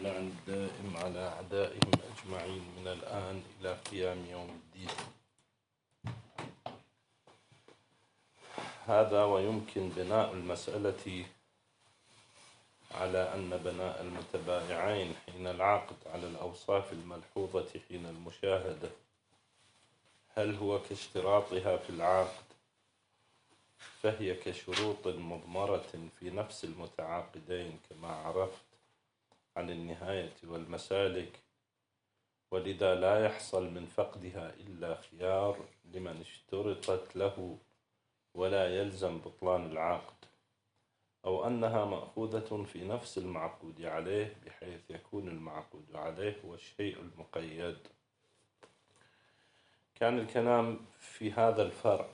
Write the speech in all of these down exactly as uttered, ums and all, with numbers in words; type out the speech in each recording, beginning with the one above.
واللعن الدائم على أعدائهم أجمعين من الآن إلى قيام يوم الدين. هذا ويمكن بناء المسألة على أن بناء المتبايعين حين العقد على الأوصاف الملحوظة حين المشاهدة هل هو كاشتراطها في العقد، فهي كشروط مضمرة في نفس المتعاقدين كما عرفت عن النهاية والمسالك، ولذا لا يحصل من فقدها إلا خيار لمن اشترطت له ولا يلزم بطلان العقد، أو أنها مأخوذة في نفس المعقود عليه بحيث يكون المعقود عليه هو الشيء المقيد. كان الكلام في هذا الفرع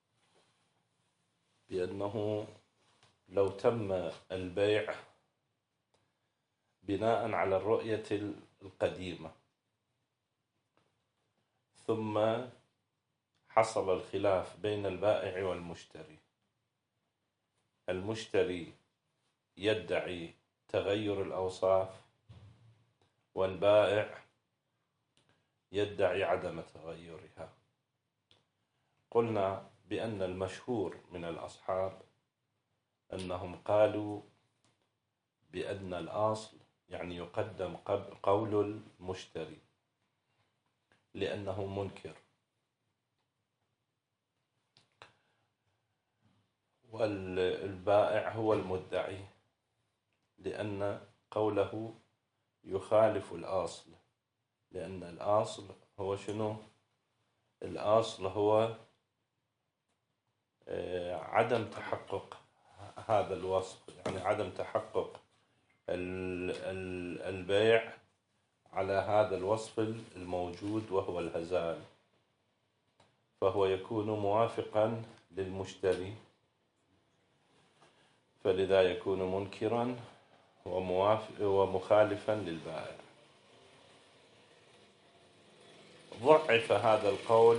بأنه لو تم البيع بناء على الرؤية القديمة ثم حصل الخلاف بين البائع والمشتري، المشتري يدعي تغير الأوصاف والبائع يدعي عدم تغيرها، قلنا بأن المشهور من الأصحاب أنهم قالوا بأن الأصل يعني يقدم قول المشتري لأنه منكر، والبائع هو المدعي لأن قوله يخالف الأصل، لأن الأصل هو شنو؟ الأصل هو عدم تحقق هذا الوصف، يعني عدم تحقق البيع على هذا الوصف الموجود وهو الهزال، فهو يكون موافقا للمشتري فلذا يكون منكرا ومخالفا للبائع. ضعف هذا القول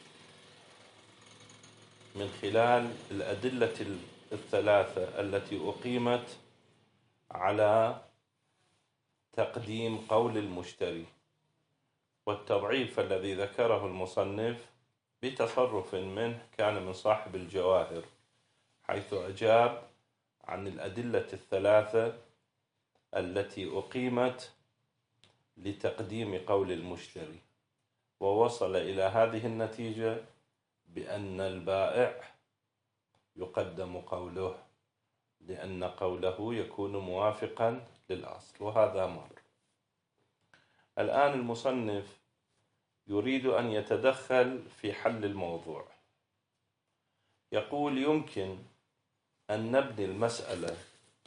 من خلال الأدلة الثلاثة التي أقيمت على تقديم قول المشتري، والتضعيف الذي ذكره المصنف بتصرف منه كان من صاحب الجواهر، حيث أجاب عن الأدلة الثلاثة التي أقيمت لتقديم قول المشتري، ووصل إلى هذه النتيجة بأن البائع يقدم قوله لأن قوله يكون موافقا للأصل، وهذا مر. الآن المصنف يريد أن يتدخل في حل الموضوع، يقول يمكن أن نبني المسألة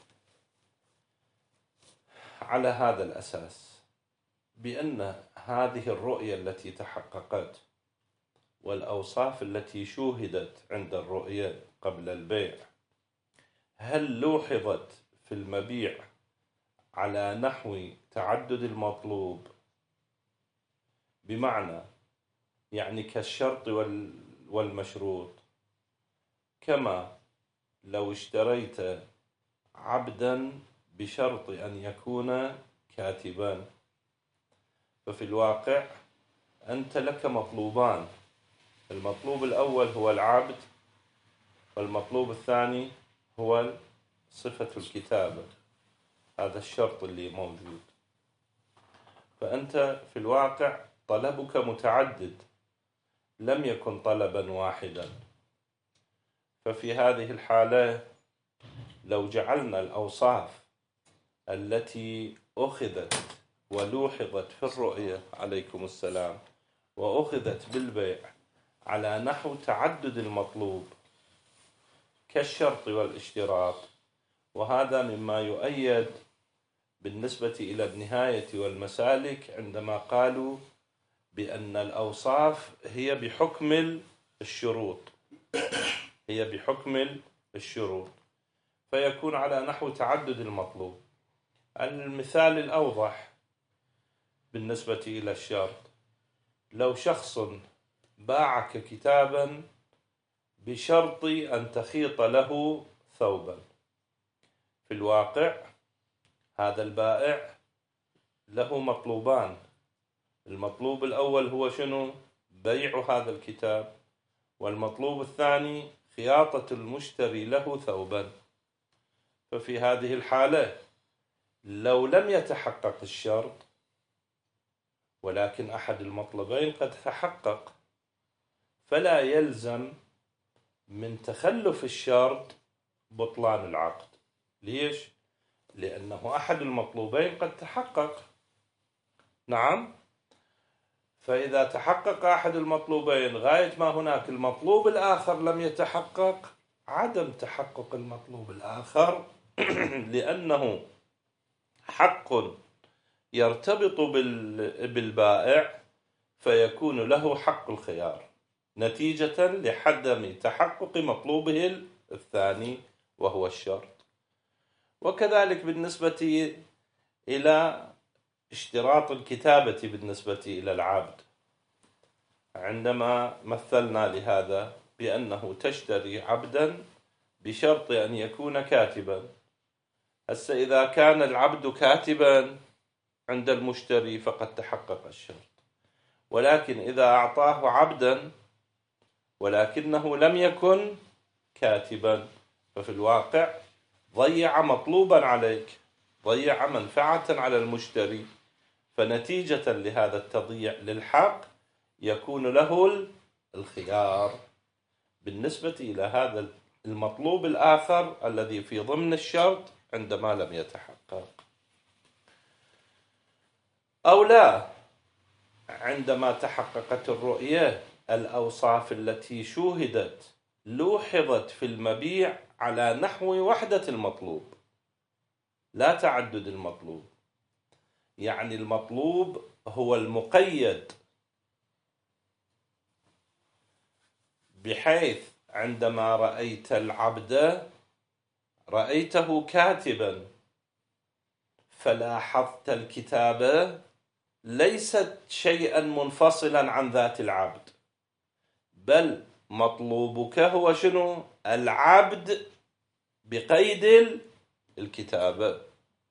على هذا الأساس، بأن هذه الرؤية التي تحققت والأوصاف التي شوهدت عند الرؤية قبل البيع هل لوحظت في المبيع على نحو تعدد المطلوب، بمعنى يعني كالشرط والمشروط، كما لو اشتريت عبدا بشرط أن يكون كاتبا، ففي الواقع أنت لك مطلوبان، المطلوب الأول هو العبد والمطلوب الثاني هو صفة الكتابة، هذا الشرط اللي موجود، فأنت في الواقع طلبك متعدد لم يكن طلبا واحدا. ففي هذه الحالة لو جعلنا الأوصاف التي أخذت ولوحظت في الرؤية عليكم السلام وأخذت بالبيع على نحو تعدد المطلوب كالشرط والاشتراط، وهذا مما يؤيد بالنسبة إلى النهاية والمسالك عندما قالوا بأن الأوصاف هي بحكم الشروط هي بحكم الشروط فيكون على نحو تعدد المطلوب. المثال الأوضح بالنسبة إلى الشرط، لو شخص باعك كتابا بشرط أن تخيط له ثوبا، في الواقع هذا البائع له مطلوبان. المطلوب الأول هو شنو؟ بيع هذا الكتاب، والمطلوب الثاني خياطة المشتري له ثوبا. ففي هذه الحالة لو لم يتحقق الشرط ولكن أحد المطلبين قد تحقق، فلا يلزم من تخلف الشرط بطلان العقد. ليش؟ لأنه أحد المطلوبين قد تحقق. نعم. فإذا تحقق أحد المطلوبين غاية ما هناك المطلوب الآخر لم يتحقق، عدم تحقق المطلوب الآخر لأنه حق يرتبط بالبائع فيكون له حق الخيار نتيجة لعدم تحقق مطلوبه الثاني وهو الشرط. وكذلك بالنسبة إلى اشتراط الكتابة بالنسبة إلى العبد، عندما مثلنا لهذا بأنه تشتري عبدا بشرط أن يكون كاتبا. هسه إذا كان العبد كاتبا عند المشتري فقد تحقق الشرط، ولكن إذا أعطاه عبدا ولكنه لم يكن كاتبا ففي الواقع ضيع مطلوبا عليك، ضيع منفعة على المشتري، فنتيجة لهذا التضييع للحق يكون له الخيار بالنسبة إلى هذا المطلوب الآخر الذي في ضمن الشرط عندما لم يتحقق. أو لا، عندما تحققت الرؤية الأوصاف التي شوهدت لوحظت في المبيع على نحو وحدة المطلوب لا تعدد المطلوب، يعني المطلوب هو المقيد، بحيث عندما رأيت العبد رأيته كاتبا فلاحظت الكتابة ليست شيئا منفصلا عن ذات العبد، بل مطلوبك هو شنو؟ العبد بقيد الكتابة.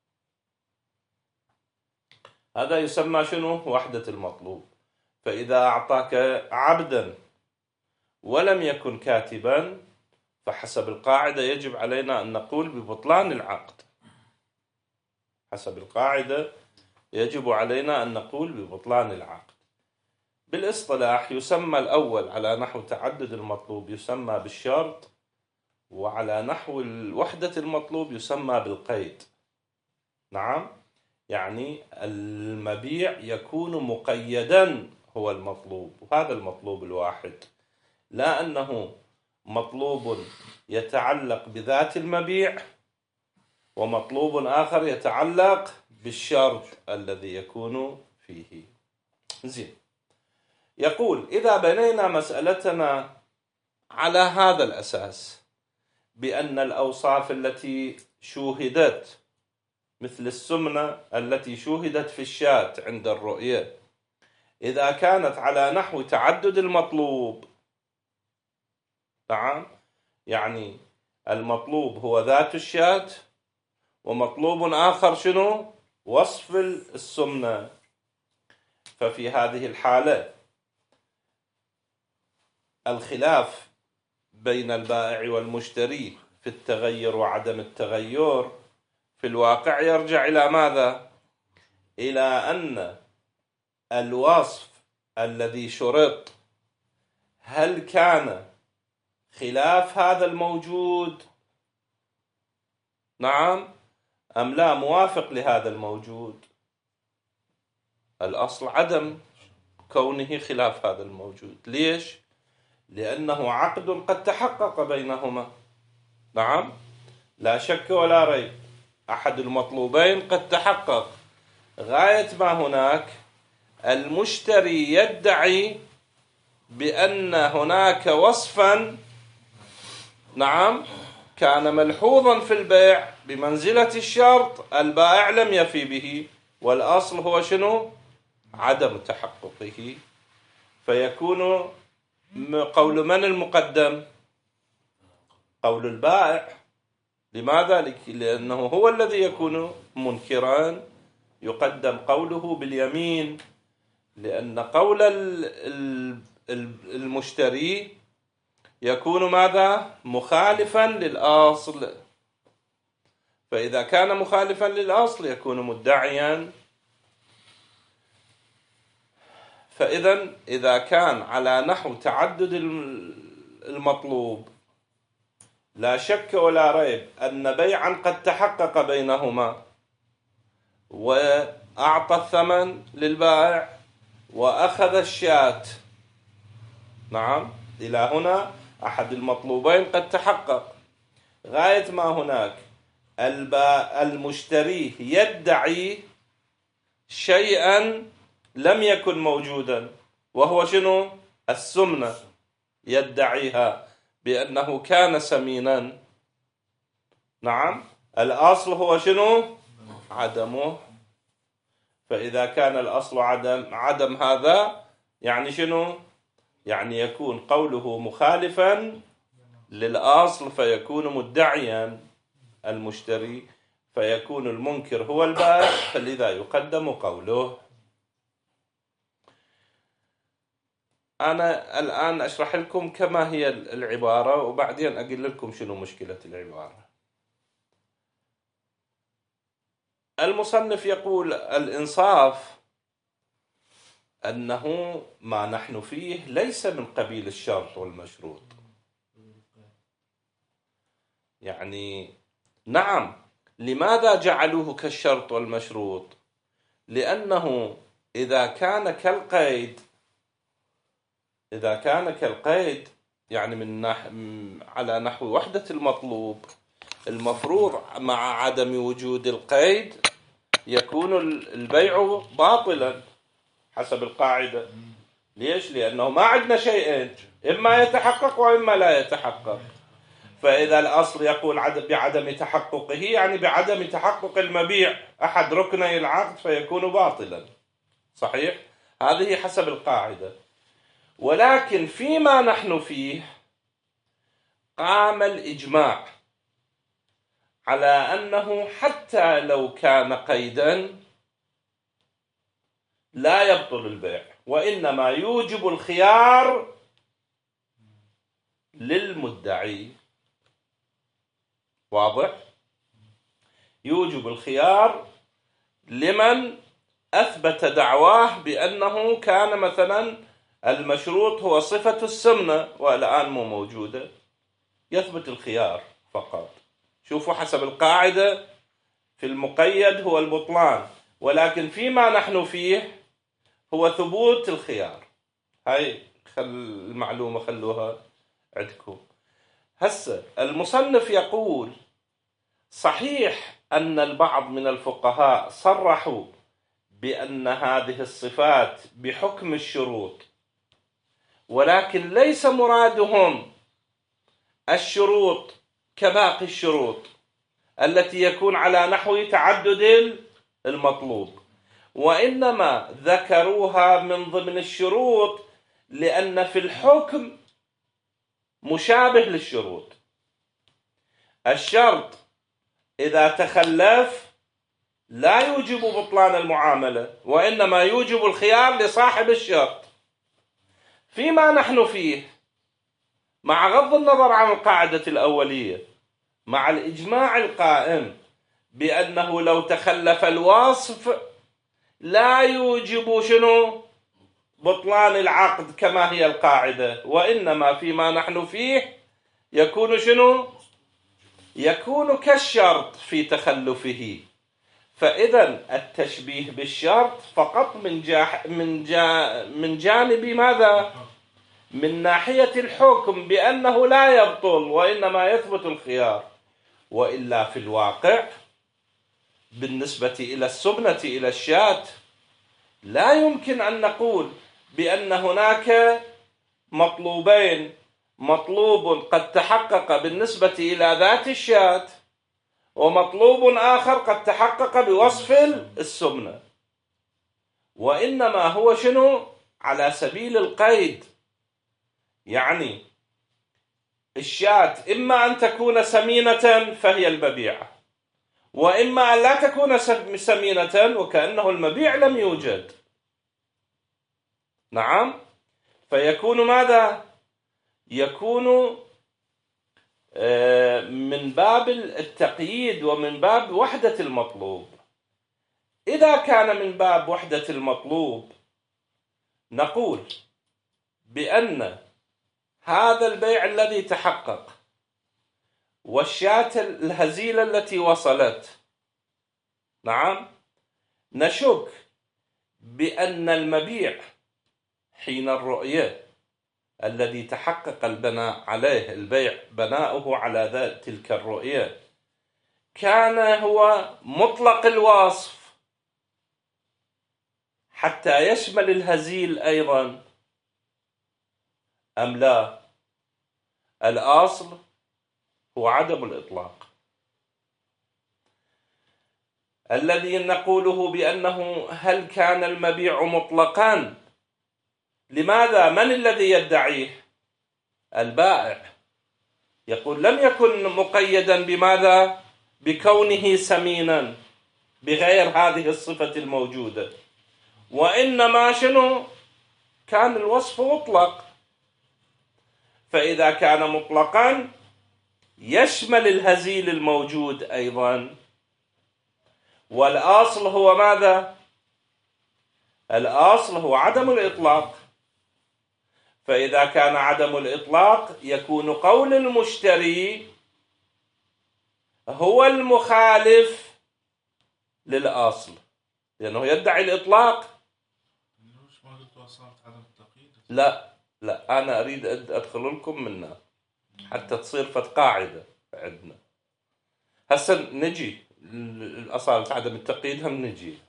هذا يسمى شنو؟ وحدة المطلوب. فإذا أعطاك عبدا ولم يكن كاتبا فحسب القاعدة يجب علينا أن نقول ببطلان العقد. حسب القاعدة يجب علينا أن نقول ببطلان العقد. بالاصطلاح يسمى الأول على نحو تعدد المطلوب يسمى بالشرط، وعلى نحو وحدة المطلوب يسمى بالقيد. نعم، يعني المبيع يكون مقيدا هو المطلوب، وهذا المطلوب الواحد، لا أنه مطلوب يتعلق بذات المبيع ومطلوب آخر يتعلق بالشرط الذي يكون فيه. زين، يقول إذا بنينا مسألتنا على هذا الأساس بأن الأوصاف التي شوهدت مثل السمنة التي شوهدت في الشاة عند الرؤية إذا كانت على نحو تعدد المطلوب، نعم، يعني المطلوب هو ذات الشاة ومطلوب آخر شنو؟ وصف السمنة، ففي هذه الحالة الخلاف بين البائع والمشتري في التغير وعدم التغير في الواقع يرجع إلى ماذا؟ إلى أن الوصف الذي شرط هل كان خلاف هذا الموجود، نعم، أم لا موافق لهذا الموجود. الأصل عدم كونه خلاف هذا الموجود. ليش؟ لأنه عقد قد تحقق بينهما. نعم، لا شك ولا ريب، أحد المطلوبين قد تحقق. غاية ما هناك المشتري يدعي بأن هناك وصفا، نعم، كان ملحوظا في البيع بمنزلة الشرط، البائع لم يفي به، والأصل هو شنو؟ عدم تحققه. فيكون قول من المقدم؟ قول البائع. لماذا؟ لأنه هو الذي يكون منكرا يقدم قوله باليمين، لأن قول المشتري يكون ماذا؟ مخالفا للأصل، فإذا كان مخالفا للأصل يكون مدعيا. فإذا إذا كان على نحو تعدد المطلوب لا شك ولا ريب أن بيعا قد تحقق بينهما، وأعطى الثمن للبائع وأخذ الشاة. نعم، إلى هنا أحد المطلوبين قد تحقق. غاية ما هناك المشتري يدعي شيئا لم يكن موجودا، وهو شنو؟ السمنة، يدعيها بأنه كان سمينا. نعم، الأصل هو شنو؟ عدمه. فإذا كان الأصل عدم عدم هذا يعني شنو؟ يعني يكون قوله مخالفا للأصل، فيكون مدعيا المشتري، فيكون المنكر هو البائع، فلذا يقدم قوله. أنا الآن أشرح لكم كما هي العبارة، وبعدين أقول لكم شنو مشكلة العبارة. المصنف يقول الإنصاف أنه ما نحن فيه ليس من قبيل الشرط والمشروط. يعني نعم، لماذا جعلوه كالشرط والمشروط؟ لأنه إذا كان كالقيد إذا كان كالقيد يعني من نح... على نحو وحدة المطلوب، المفروض مع عدم وجود القيد يكون البيع باطلا حسب القاعدة. ليش؟ لأنه ما عندنا شيئين، إما يتحقق وإما لا يتحقق. فإذا الأصل يقول بعدم تحققه يعني بعدم تحقق المبيع أحد ركني العقد فيكون باطلا. صحيح؟ هذه حسب القاعدة. ولكن فيما نحن فيه قام الإجماع على أنه حتى لو كان قيدا لا يبطل البيع، وإنما يوجب الخيار للمدعي. واضح؟ يوجب الخيار لمن أثبت دعواه بأنه كان مثلا المشروط هو صفة السمنة والآن مو موجودة، يثبت الخيار فقط. شوفوا، حسب القاعدة في المقيد هو البطلان، ولكن فيما نحن فيه هو ثبوت الخيار. هاي خل المعلومة خلوها عندكم. هسه المصنف يقول صحيح أن البعض من الفقهاء صرحوا بأن هذه الصفات بحكم الشروط، ولكن ليس مرادهم الشروط كباقي الشروط التي يكون على نحو تعدد المطلوب، وإنما ذكروها من ضمن الشروط لأن في الحكم مشابه للشروط. الشرط إذا تخلف لا يوجب بطلان المعاملة، وإنما يوجب الخيار لصاحب الشرط. فيما نحن فيه مع غض النظر عن القاعدة الأولية، مع الإجماع القائم بأنه لو تخلف الوصف لا يوجب شنو؟ بطلان العقد كما هي القاعدة، وإنما فيما نحن فيه يكون شنو؟ يكون كالشرط في تخلفه. فإذا التشبيه بالشرط فقط من جا من جا من جانب ماذا؟ من ناحية الحكم بأنه لا يبطل وإنما يثبت الخيار. وإلا في الواقع بالنسبة إلى السمنة إلى الشاة لا يمكن أن نقول بأن هناك مطلوبين، مطلوب قد تحقق بالنسبة إلى ذات الشاة ومطلوب آخر قد تحقق بوصف السمنة، وإنما هو شنو؟ على سبيل القيد. يعني الشاة إما أن تكون سمينة فهي المبيعة، وإما أن لا تكون سمينة وكأنه المبيع لم يوجد. نعم، فيكون ماذا؟ يكون من باب التقييد ومن باب وحدة المطلوب. إذا كان من باب وحدة المطلوب نقول بأن هذا البيع الذي تحقق والشاة الهزيلة التي وصلت، نعم، نشك بأن المبيع حين الرؤية الذي تحقق البناء عليه، البيع بناؤه على ذات تلك الرؤية، كان هو مطلق الوصف حتى يشمل الهزيل أيضا أم لا؟ الأصل هو عدم الإطلاق. الذي نقوله بأنه هل كان المبيع مطلقا؟ لماذا؟ من الذي يدعيه؟ البائع. يقول لم يكن مقيدا بماذا؟ بكونه سمينا بغير هذه الصفة الموجودة، وإنما شنو؟ كان الوصف مطلق. فإذا كان مطلقا يشمل الهزيل الموجود أيضا، والأصل هو ماذا؟ الأصل هو عدم الإطلاق. فإذا كان عدم الإطلاق يكون قول المشتري هو المخالف للأصل، لأنه يدعي الإطلاق. لا لا، أنا أريد أدخل لكم منها حتى تصير فت قاعدة عندنا. هسه نجي الأصالة عدم التقييد، هم نجي.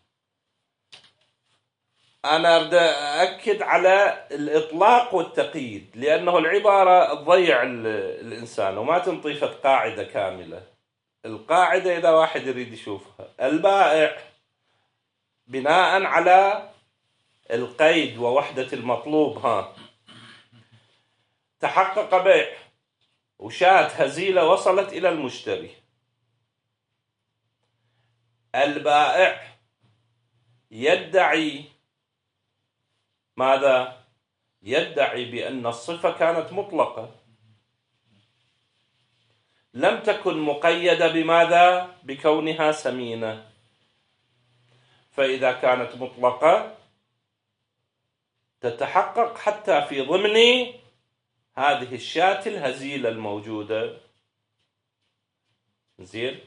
أنا أريد أأكد على الإطلاق والتقييد، لأنه العبارة تضيع الإنسان وما تنطي فت قاعدة كاملة. القاعدة إذا واحد يريد يشوفها، البائع بناء على القيد ووحدة المطلوب، ها، تحقق بيع وشاة هزيلة وصلت إلى المشتري. البائع يدعي ماذا؟ يدعي بأن الصفة كانت مطلقة، لم تكن مقيدة بماذا؟ بكونها سمينة. فإذا كانت مطلقة تتحقق حتى في ضمن هذه الشاة الهزيلة الموجودة. زين،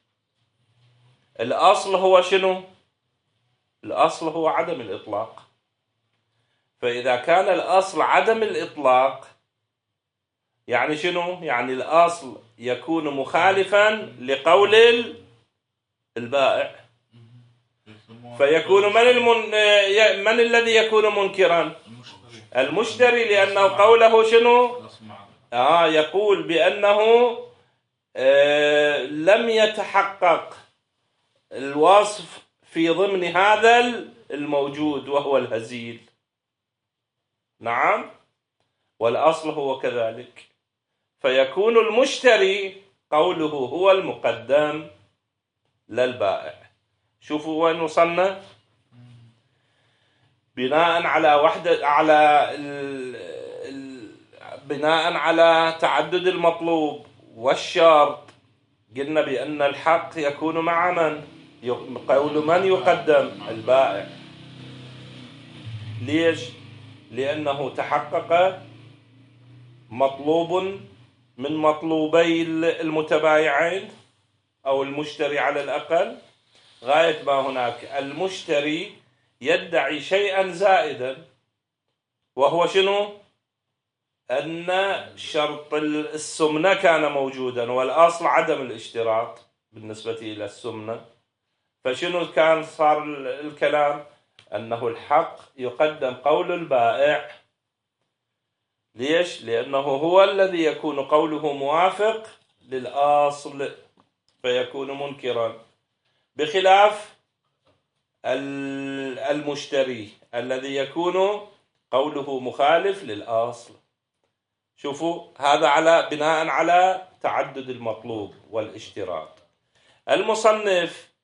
الأصل هو شنو؟ الأصل هو عدم الإطلاق. فإذا كان الأصل عدم الإطلاق يعني شنو؟ يعني الأصل يكون مخالفا لقول البائع. فيكون من المن... من الذي يكون منكرا؟ المشتري، لأنه قوله شنو؟ آه يقول بأنه آه لم يتحقق الوصف في ضمن هذا الموجود وهو الهزيل. نعم، والأصل هو كذلك. فيكون المشتري قوله هو المقدم للبائع. شوفوا وين وصلنا. بناء على وحدة على ال... ال... بناء على تعدد المطلوب والشرط، قلنا بأن الحق يكون مع من؟ قول من يقدم؟ البائع. ليش؟ لأنه تحقق مطلوب من مطلوبي المتبايعين أو المشتري على الأقل. غاية ما هناك المشتري يدعي شيئا زائدا، وهو شنو؟ أن شرط السمنة كان موجودا، والأصل عدم الاشتراط بالنسبة إلى السمنة. فشنو كان صار الكلام؟ أنه الحق يقدم قول البائع. ليش؟ لأنه هو الذي يكون قوله موافق للأصل فيكون منكرا، بخلاف المشتري الذي يكون قوله مخالف للأصل. شوفوا، هذا على بناء على تعدد المطلوب والاشتراط. المصنف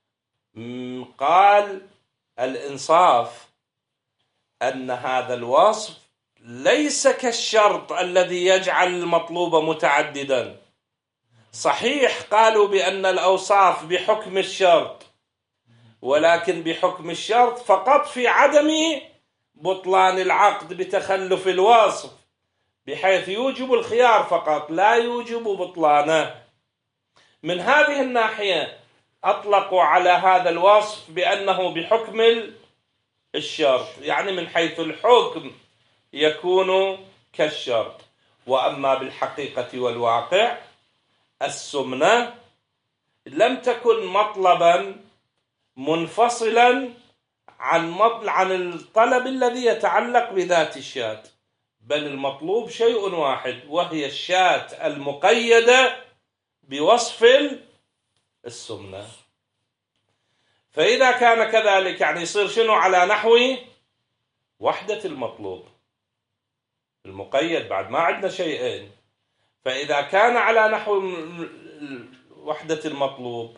قال الإنصاف أن هذا الوصف ليس كالشرط الذي يجعل المطلوب متعددا. صحيح قالوا بأن الأوصاف بحكم الشرط، ولكن بحكم الشرط فقط في عدم بطلان العقد بتخلف الوصف، بحيث يوجب الخيار فقط لا يوجب بطلانه. من هذه الناحية أطلقوا على هذا الوصف بأنه بحكم الشرط، يعني من حيث الحكم يكون كالشرط. وأما بالحقيقة والواقع السمنة لم تكن مطلبا منفصلا عن عن الطلب الذي يتعلق بذات الشاة، بل المطلوب شيء واحد، وهي الشاة المقيدة بوصف السمنة. فإذا كان كذلك يعني يصير شنو؟ على نحو وحدة المطلوب المقيد، بعد ما عندنا شيئين. فإذا كان على نحو وحدة المطلوب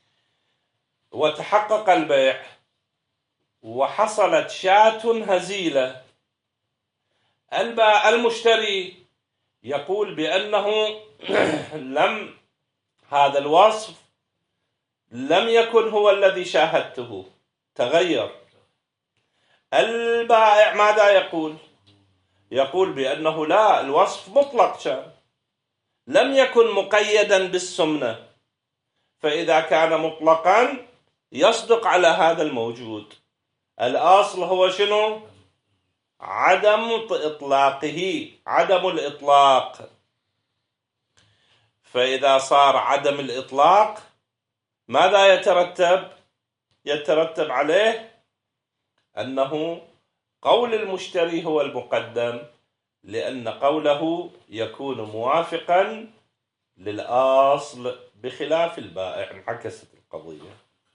وتحقق البيع وحصلت شاة هزيلة، المشتري يقول بأنه لم هذا الوصف لم يكن هو الذي شاهدته، تغير. البائع ماذا يقول؟ يقول بأنه لا، الوصف مطلق كان، لم يكن مقيدا بالسمنة. فإذا كان مطلقا يصدق على هذا الموجود. الأصل هو شنو؟ عدم إطلاقه، عدم الإطلاق. فإذا صار عدم الإطلاق ماذا يترتب؟ يترتب عليه أنه قول المشتري هو المقدم، لأن قوله يكون موافقا للأصل بخلاف البائع. انعكست القضية.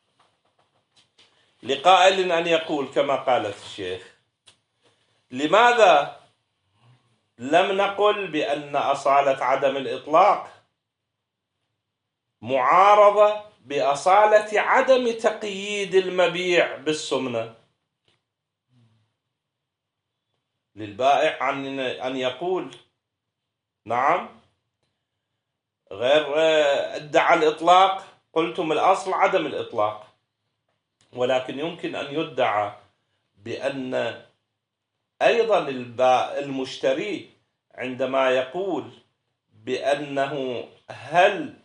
لقائل أن يقول كما قالت الشيخ: لماذا لم نقل بأن أصالة عدم الإطلاق معارضة بأصالة عدم تقييد المبيع بالسمنة؟ للبائع أن يقول نعم غير ادعى الإطلاق، قلتم الأصل عدم الإطلاق، ولكن يمكن أن يدعى بأن أيضا المشتري عندما يقول بأنه هل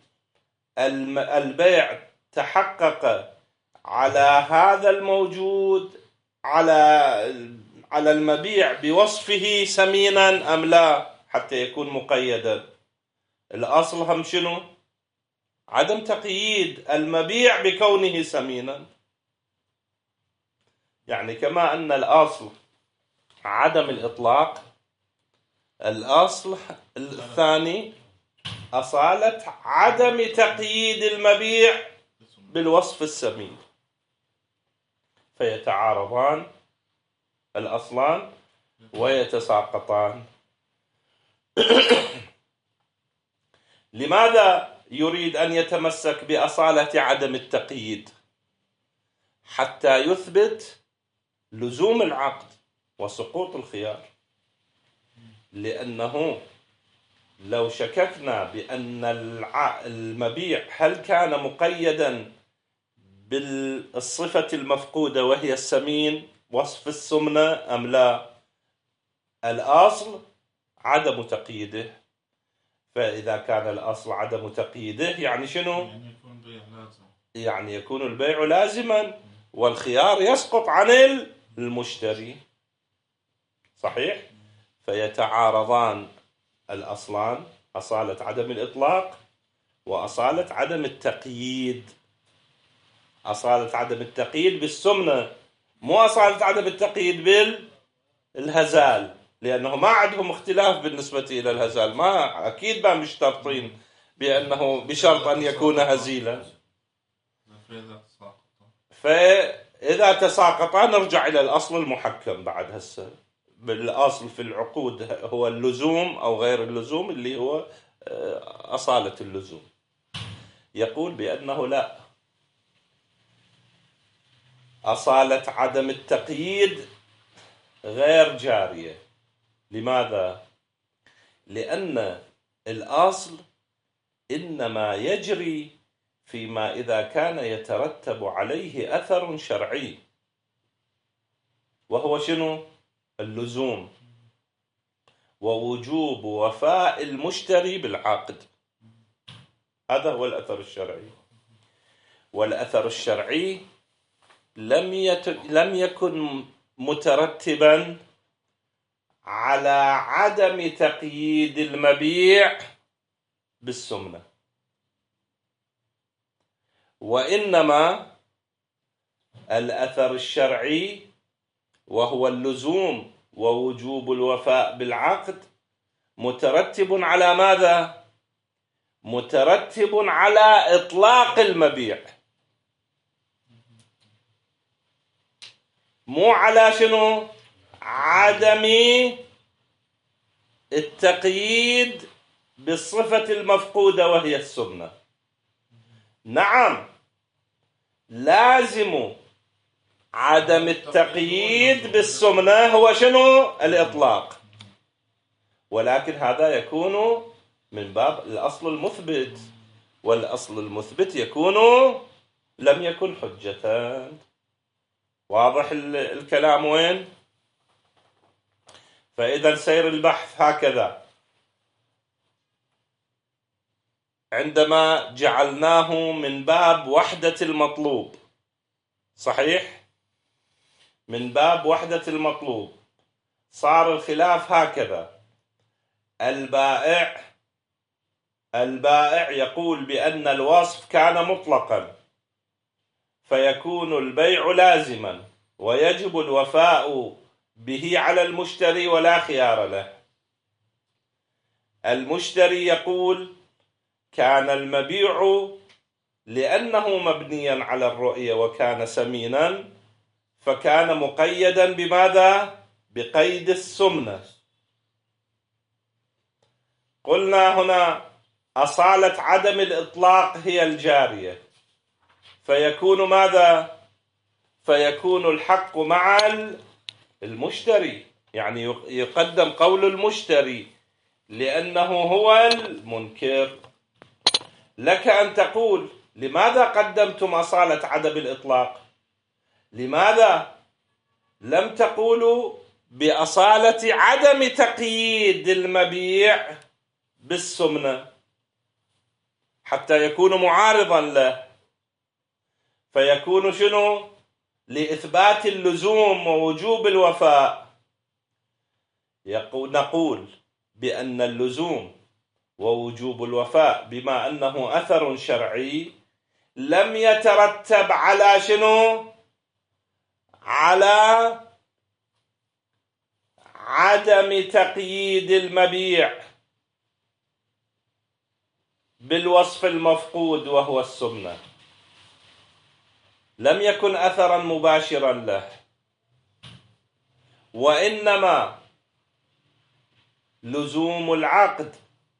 البيع تحقق على هذا الموجود، على على المبيع بوصفه سمينا أم لا، حتى يكون مقيدا. الأصل هم شنو؟ عدم تقييد المبيع بكونه سمينا. يعني كما أن الأصل عدم الإطلاق، الأصل الثاني أصالة عدم تقييد المبيع بالوصف السمين، فيتعارضان الأصلان ويتساقطان. لماذا يريد أن يتمسك بأصالة عدم التقييد؟ حتى يثبت لزوم العقد وسقوط الخيار. لأنه لو شككنا بأن المبيع هل كان مقيدا بالصفة المفقودة وهي السمين وصف السمنة أم لا، الأصل عدم تقييده. فإذا كان الأصل عدم تقييده يعني شنو؟ يعني يكون البيع لازما والخيار يسقط عن المشتري. صحيح؟ فيتعارضان الأصلان، أصالة عدم الإطلاق وأصالة عدم التقييد. أصالة عدم التقييد بالسمنة، مو أصالة عدم التقييد بالهزال، لأنه ما عندهم اختلاف بالنسبة إلى الهزال، ما أكيد ما مشترطين بأنه بشرط أن يكون هزيلا. فإذا تساقطا نرجع إلى الأصل المحكم بعد هسه. بالأصل في العقود هو اللزوم أو غير اللزوم، اللي هو أصالة اللزوم. يقول بأنه لا، أصالة عدم التقييد غير جارية. لماذا؟ لأن الأصل إنما يجري فيما إذا كان يترتب عليه أثر شرعي، وهو شنو؟ اللزوم ووجوب وفاء المشتري بالعقد. هذا هو الأثر الشرعي. والأثر الشرعي لم يت... لم يكن مترتبا على عدم تقييد المبيع بالسمنة، وإنما الأثر الشرعي وهو اللزوم ووجوب الوفاء بالعقد مترتب على ماذا؟ مترتب على إطلاق المبيع، مو على شنو؟ عدم التقييد بالصفة المفقودة وهي السمنة. نعم، لازم عدم التقييد بالسمنة هو شنو؟ الإطلاق، ولكن هذا يكون من باب الأصل المثبت، والأصل المثبت يكون لم يكن حجة. واضح الكلام وين؟ فإذا سير البحث هكذا، عندما جعلناه من باب وحدة المطلوب، صحيح؟ من باب وحدة المطلوب صار الخلاف هكذا. البائع البائع يقول بأن الوصف كان مطلقا، فيكون البيع لازما ويجب الوفاء به على المشتري ولا خيار له. المشتري يقول كان المبيع لأنه مبنيا على الرؤية وكان سمينا فكان مقيدا بماذا؟ بقيد السمنة. قلنا هنا أصالة عدم الإطلاق هي الجارية، فيكون ماذا؟ فيكون الحق مع المشتري، يعني يقدم قول المشتري لأنه هو المنكر. لك أن تقول لماذا قدمتم أصالة عدم الإطلاق؟ لماذا لم تقولوا بأصالة عدم تقييد المبيع بالسمنة حتى يكون معارضا له، فيكون شنو؟ لإثبات اللزوم ووجوب الوفاء. يقول نقول بأن اللزوم ووجوب الوفاء بما أنه أثر شرعي لم يترتب على شنو؟ على عدم تقييد المبيع بالوصف المفقود وهو السمنة، لم يكن أثرا مباشرا له، وإنما لزوم العقد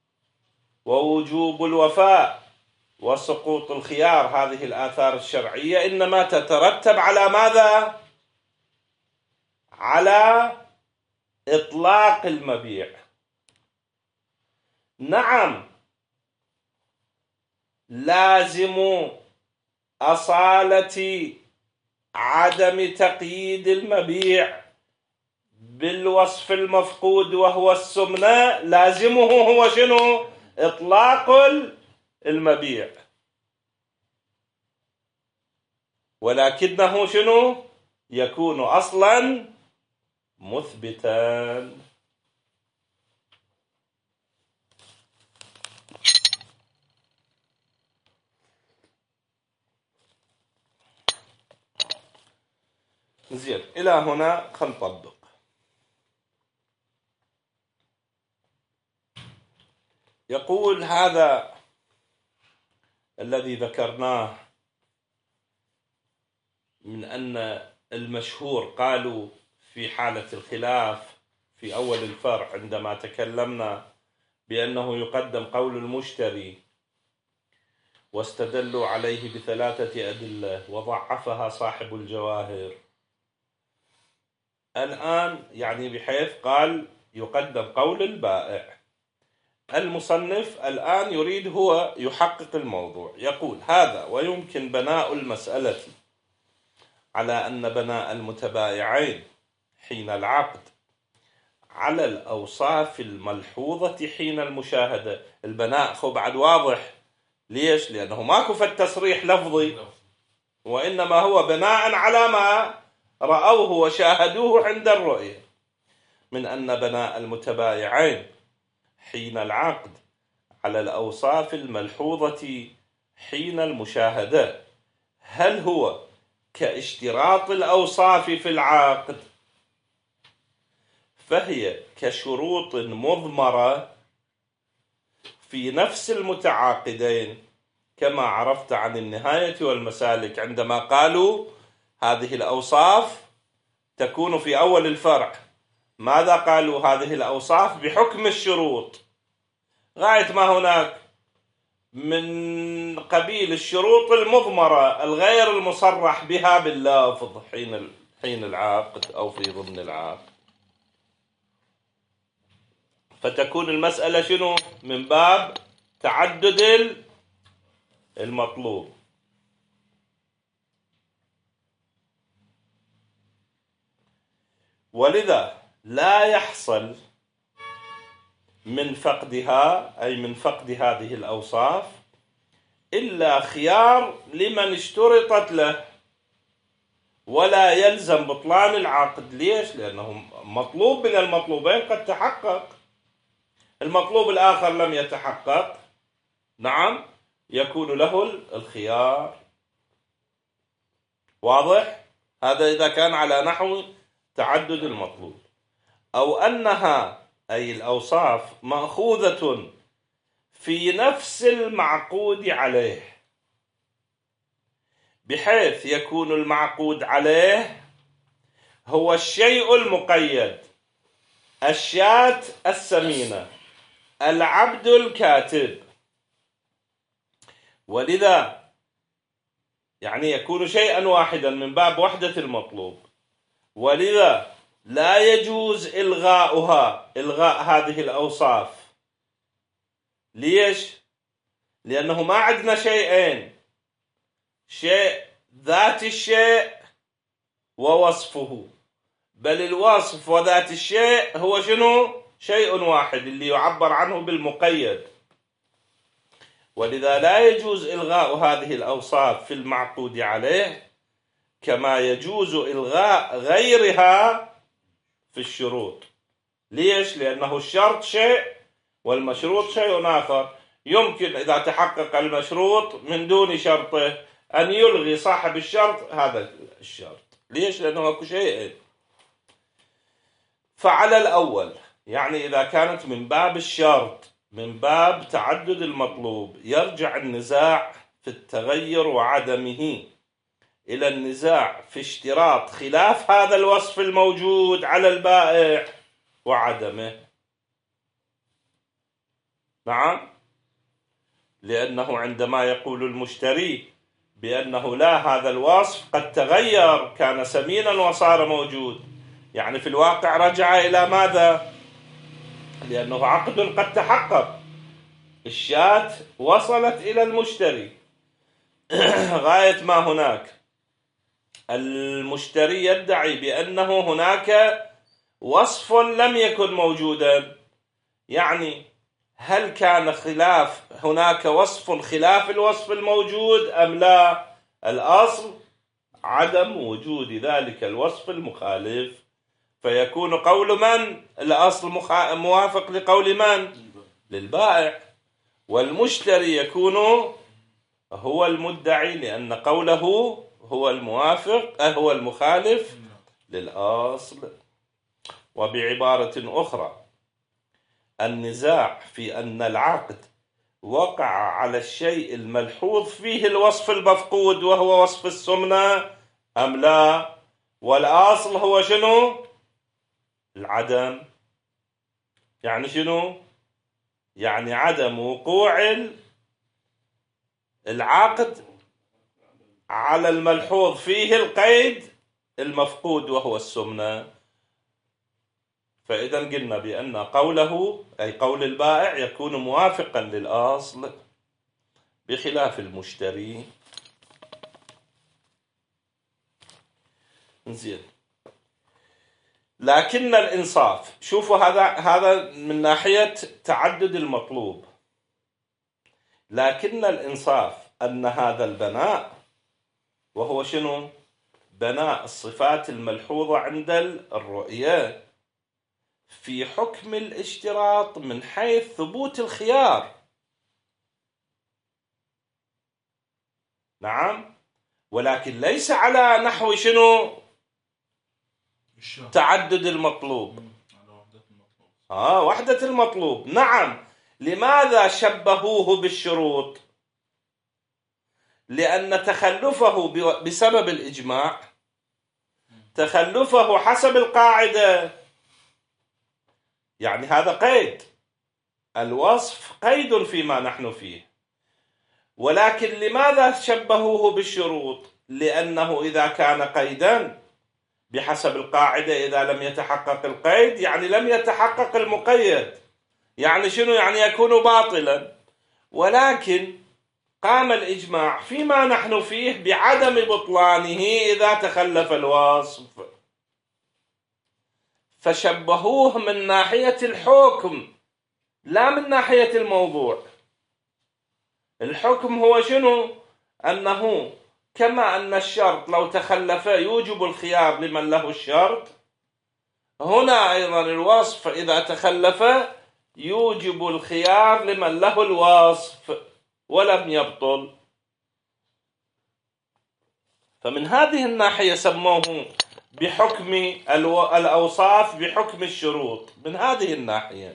ووجوب الوفاء وسقوط الخيار، هذه الآثار الشرعية إنما تترتب على ماذا؟ على إطلاق المبيع. نعم، لازم أصالة عدم تقييد المبيع بالوصف المفقود وهو السمنة لازمه هو شنو؟ إطلاق المبيع، ولكنه شنو؟ يكون أصلا مثبتا. زين، إلى هنا خلينا نطبق. يقول هذا الذي ذكرناه من أن المشهور قالوا في حالة الخلاف في أول الفرع عندما تكلمنا بأنه يقدم قول المشتري واستدلوا عليه بثلاثة أدلة وضعفها صاحب الجواهر. الآن يعني بحيث قال يقدم قول البائع. المصنف الآن يريد هو يحقق الموضوع، يقول هذا ويمكن بناء المسألة على أن بناء المتبايعين حين العقد على الأوصاف الملحوظة حين المشاهدة. البناء خو بعد واضح. ليش؟ لأنه ماكو في التصريح لفظي، وإنما هو بناء على ما رأوه وشاهدوه عند الرؤية، من أن بناء المتبايعين حين العقد على الأوصاف الملحوظة حين المشاهدة هل هو كاشتراط الأوصاف في العقد، فهي كشروط مضمرة في نفس المتعاقدين، كما عرفت عن النهاية والمسالك عندما قالوا هذه الأوصاف تكون في أول الفرع. ماذا قالوا؟ هذه الأوصاف بحكم الشروط، غاية ما هناك من قبيل الشروط المضمرة الغير المصرح بها باللفظ حين حين العقد أو في ضمن العقد. فتكون المسألة شنو؟ من باب تعدد المطلوب. ولذا لا يحصل من فقدها، أي من فقد هذه الأوصاف، إلا خيار لمن اشترطت له، ولا يلزم بطلان العقد. ليش؟ لأنه مطلوب من المطلوبين قد تحقق، المطلوب الآخر لم يتحقق، نعم يكون له الخيار. واضح؟ هذا إذا كان على نحو تعدد المطلوب. أو أنها أي الأوصاف مأخوذة في نفس المعقود عليه، بحيث يكون المعقود عليه هو الشيء المقيد، الشاة السمينة، العبد الكاتب. ولذا يعني يكون شيئا واحدا من باب وحدة المطلوب. ولذا لا يجوز إلغاؤها، إلغاء هذه الأوصاف. ليش؟ لأنه ما عندنا شيئين، شيء ذات الشيء ووصفه، بل الوصف وذات الشيء هو شنو؟ شيء واحد اللي يعبر عنه بالمقيد. ولذا لا يجوز إلغاء هذه الأوصاف في المعقود عليه، كما يجوز إلغاء غيرها في الشروط. ليش؟ لأنه الشرط شيء والمشروط شيء آخر. يمكن إذا تحقق المشروط من دون شرطه أن يلغي صاحب الشرط هذا الشرط. ليش؟ لأنه أكو شيء. فعلى الأول يعني إذا كانت من باب الشرط، من باب تعدد المطلوب، يرجع النزاع في التغير وعدمه إلى النزاع في اشتراط خلاف هذا الوصف الموجود على البائع وعدمه. نعم، لأنه عندما يقول المشتري بأنه لا، هذا الوصف قد تغير، كان سمينا وصار موجود، يعني في الواقع رجع إلى ماذا؟ لأنه عقد قد تحقق، الشاة وصلت إلى المشتري. غاية ما هناك المشتري يدعي بأنه هناك وصف لم يكن موجودا. يعني هل كان خلاف، هناك وصف خلاف الوصف الموجود أم لا؟ الأصل عدم وجود ذلك الوصف المخالف، فيكون قول من؟ الأصل موافق لقول من؟ للبائع. والمشتري يكون هو المدعي، لأن قوله هو الموافق هو المخالف للأصل. وبعبارة أخرى، النزاع في أن العقد وقع على الشيء الملحوظ فيه الوصف المفقود وهو وصف السمنة أم لا، والأصل هو شنو؟ العدم. يعني شنو؟ يعني عدم وقوع العقد على الملحوظ فيه القيد المفقود وهو السمنة. فإذا قلنا بأن قوله أي قول البائع يكون موافقا للأصل بخلاف المشتري. زين. لكن الإنصاف، شوفوا هذا هذا من ناحية تعدد المطلوب، لكن الإنصاف أن هذا البناء وهو شنو؟ بناء الصفات الملحوظة عند الرؤية في حكم الاشتراط من حيث ثبوت الخيار. نعم، ولكن ليس على نحو شنو؟ تعدد المطلوب. آه وحدة المطلوب. نعم. لماذا شبهوه بالشروط؟ لأن تخلفه بسبب الإجماع، تخلفه حسب القاعدة، يعني هذا قيد، الوصف قيد فيما نحن فيه. ولكن لماذا شبهوه بالشروط؟ لأنه إذا كان قيدا بحسب القاعدة إذا لم يتحقق القيد يعني لم يتحقق المقيد، يعني شنو؟ يعني يكون باطلا. ولكن قام الإجماع فيما نحن فيه بعدم بطلانه إذا تخلف الوصف، فشبهوه من ناحية الحكم لا من ناحية الموضوع. الحكم هو شنو؟ أنه كما أن الشرط لو تخلف يوجب الخيار لمن له الشرط، هنا أيضا الوصف إذا تخلف يوجب الخيار لمن له الوصف ولم يبطل. فمن هذه الناحية سموه بحكم الأوصاف بحكم الشروط، من هذه الناحية.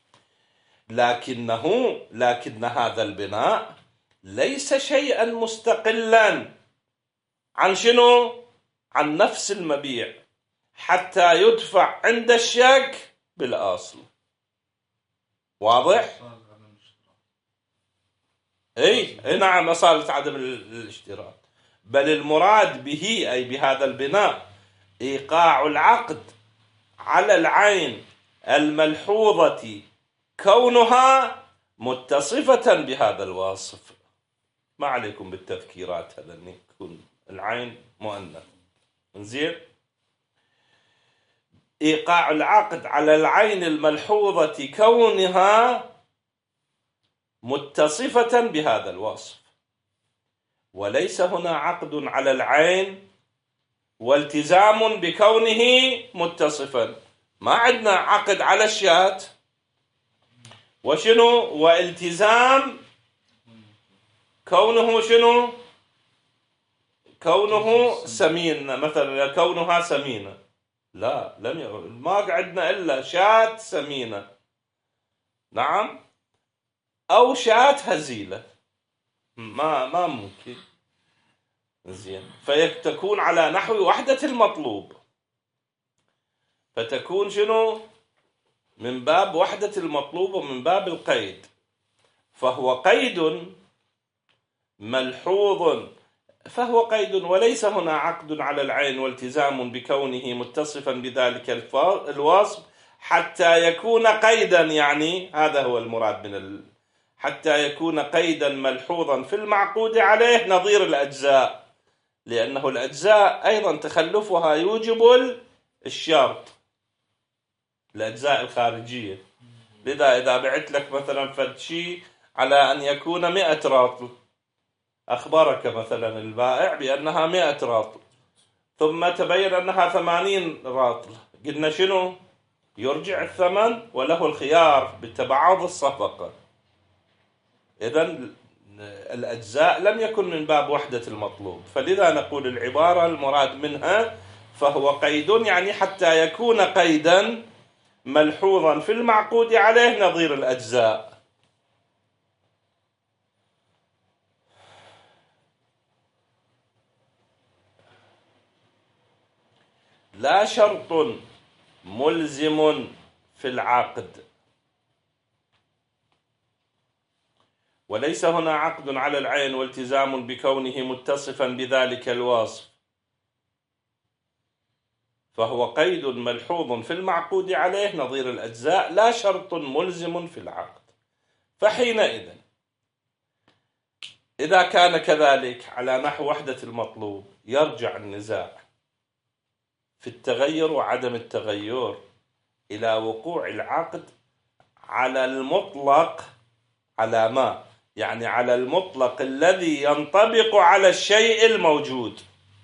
لكنه لكن هذا البناء ليس شيئا مستقلا عن شنو؟ عن نفس المبيع حتى يدفع عند الشك بالأصل. واضح؟ اي نعم، أصالة عدم الاشتراط. بل المراد به أي بهذا البناء إيقاع العقد على العين الملحوظة كونها متصفة بهذا الوصف. ما عليكم بالتذكيرات، هذا أن يكون العين مؤنث. زين. إيقاع العقد على العين الملحوظة كونها متصفة بهذا الوصف، وليس هنا عقد على العين والتزام بكونه متصفا. ما عندنا عقد على الشاة وشنو والتزام كونه شنو؟ كونه سمين مثلا، كونها سمينة. لا، لم يقل. ما عندنا إلا شاة سمينة، نعم، أو شاة هزيلة. ما ما ممكن. زين. فتكون على نحو وحدة المطلوب، فتكون شنو؟ من باب وحدة المطلوب ومن باب القيد. فهو قيد ملحوظ، فهو قيد وليس هنا عقد على العين والتزام بكونه متصفا بذلك الوصف حتى يكون قيدا، يعني هذا هو المراد من ال... حتى يكون قيدا ملحوظا في المعقود عليه نظير الأجزاء، لأنه الأجزاء أيضا تخلفها يوجب الشرط، الأجزاء الخارجية. لذا إذا بعت لك مثلا فد شيء على أن يكون مئة راطل، أخبرك مثلا البائع بأنها مئة راطل، ثم تبين أنها ثمانين راطل، قلنا شنو؟ يرجع الثمن وله الخيار بتبعاض الصفقة. إذن الأجزاء لم يكن من باب وحدة المطلوب، فلذا نقول العبارة المراد منها فهو قيد، يعني حتى يكون قيدا ملحوظا في المعقود عليه نظير الأجزاء. لا شرط ملزم في العقد، وليس هنا عقد على العين والتزام بكونه متصفا بذلك الوصف، فهو قيد ملحوظ في المعقود عليه نظير الأجزاء، لا شرط ملزم في العقد. فحينئذ إذا كان كذلك على نحو وحدة المطلوب، يرجع النزاع في التغير وعدم التغير إلى وقوع العقد على المطلق، على ما يعني على المطلق الذي ينطبق على الشيء الموجود.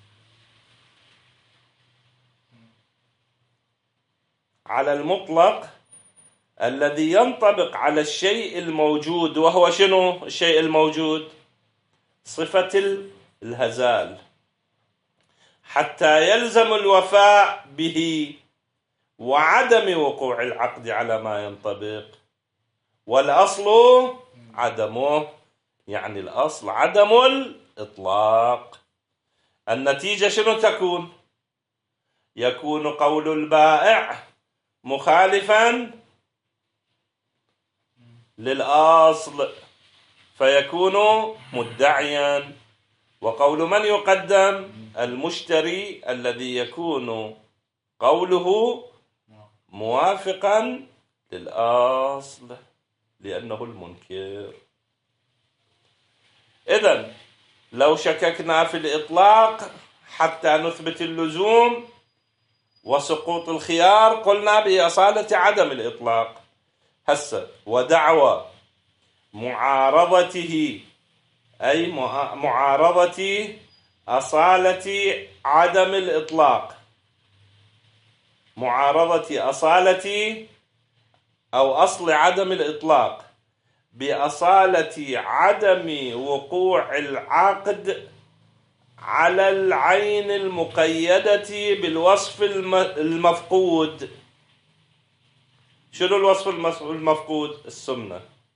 على المطلق الذي ينطبق على الشيء الموجود، وهو شنو الشيء الموجود؟ صفة الهزال، حتى يلزم الوفاء به وعدم وقوع العقد على ما ينطبق، والأصل عدمه، يعني الأصل عدم الإطلاق. النتيجة شنو تكون؟ يكون قول البائع مخالفا للأصل فيكون مدعيا، وقول من يقدم؟ المشتري الذي يكون قوله موافقا للأصل لأنه المنكر. إذن لو شككنا في الإطلاق حتى نثبت اللزوم وسقوط الخيار قلنا بأصالة عدم الإطلاق. هسه ودعوى معارضته أي معارضة أصالة عدم الإطلاق، معارضة أصالة أو أصل عدم الإطلاق بأصالة عدم وقوع العقد على العين المقيدة بالوصف المفقود. شنو الوصف المفقود؟ السمنة.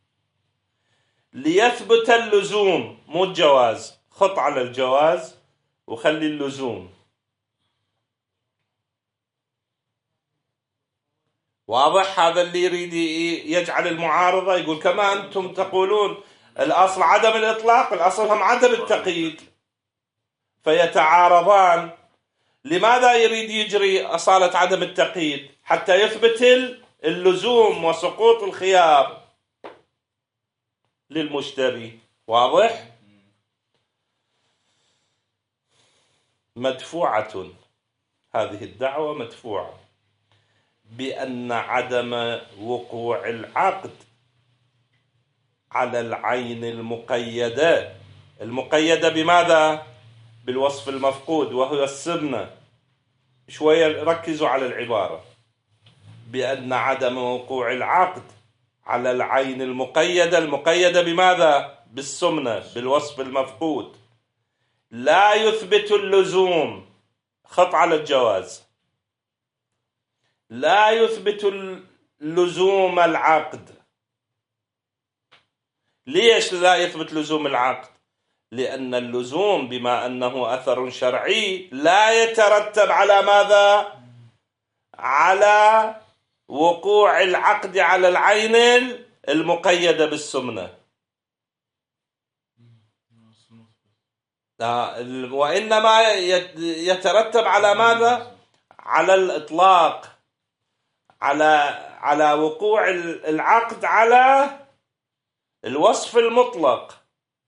ليثبت اللزوم مو الجواز، خط على الجواز وخلي اللزوم. واضح؟ هذا اللي يريد يجعل المعارضة يقول كما أنتم تقولون الأصل عدم الإطلاق، الأصل هم عدم التقييد، فيتعارضان. لماذا يريد يجري أصالة عدم التقييد؟ حتى يثبت اللزوم وسقوط الخيار للمشتري. واضح؟ مدفوعة هذه الدعوة، مدفوعة بأن عدم وقوع العقد على العين المقيدة، المقيدة بماذا؟ بالوصف المفقود وهو السمنة. شوية ركزوا على العبارة. بأن عدم وقوع العقد على العين المقيدة، المقيدة بماذا؟ بالسمنة، بالوصف المفقود، لا يثبت اللزوم، خط على الجواز، لا يثبت لزوم العقد. ليش لا يثبت لزوم العقد؟ لأن اللزوم بما أنه أثر شرعي لا يترتب على ماذا؟ على وقوع العقد على العين المقيدة بالسمنة، وإنما يترتب على ماذا؟ على الإطلاق، على على وقوع العقد على الوصف المطلق.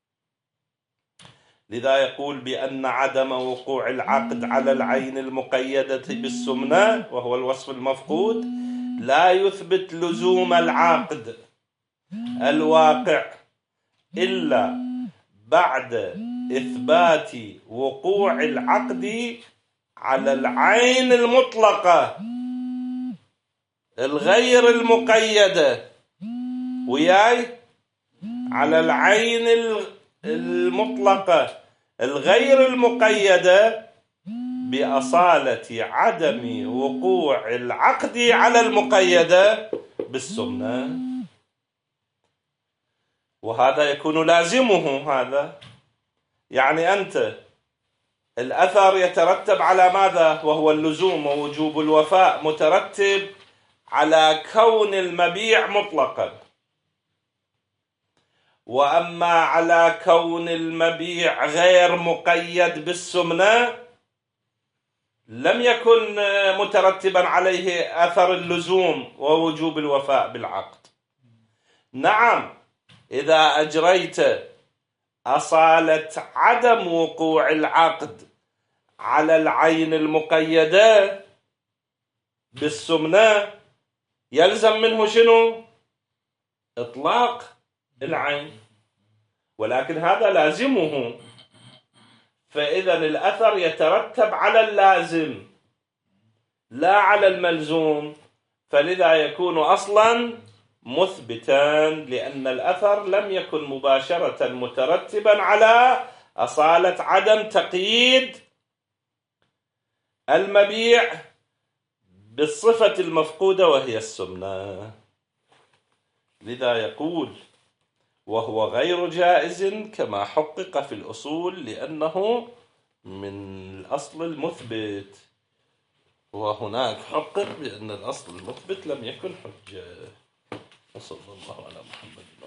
لذا يقول بأن عدم وقوع العقد على العين المقيدة بالسمنة وهو الوصف المفقود لا يثبت لزوم العقد الواقع إلا بعد إثبات وقوع العقد على العين المطلقة الغير المقيدة، وياي على العين المطلقة الغير المقيدة بأصالة عدم وقوع العقد على المقيدة بالسمنة. وهذا يكون لازمه. هذا يعني أنت الأثر يترتب على ماذا؟ وهو اللزوم ووجوب الوفاء، مترتب على كون المبيع مطلقا، وأما على كون المبيع غير مقيد بالسمنة لم يكن مترتبا عليه أثر اللزوم ووجوب الوفاء بالعقد. نعم، إذا أجريت أصالة عدم وقوع العقد على العين المقيدة بالسمنة يلزم منه شنو؟ إطلاق العين، ولكن هذا لازمه، فإذا الأثر يترتب على اللازم لا على الملزوم، فلذا يكون أصلا مثبتا، لأن الأثر لم يكن مباشرة مترتبا على أصالة عدم تقييد المبيع بالصفة المفقودة وهي السمنة. لذا يقول وهو غير جائز كما حقق في الأصول لأنه من الأصل المثبت، وهناك حقق بأن الأصل المثبت لم يكن حجة. وصلى الله على محمد.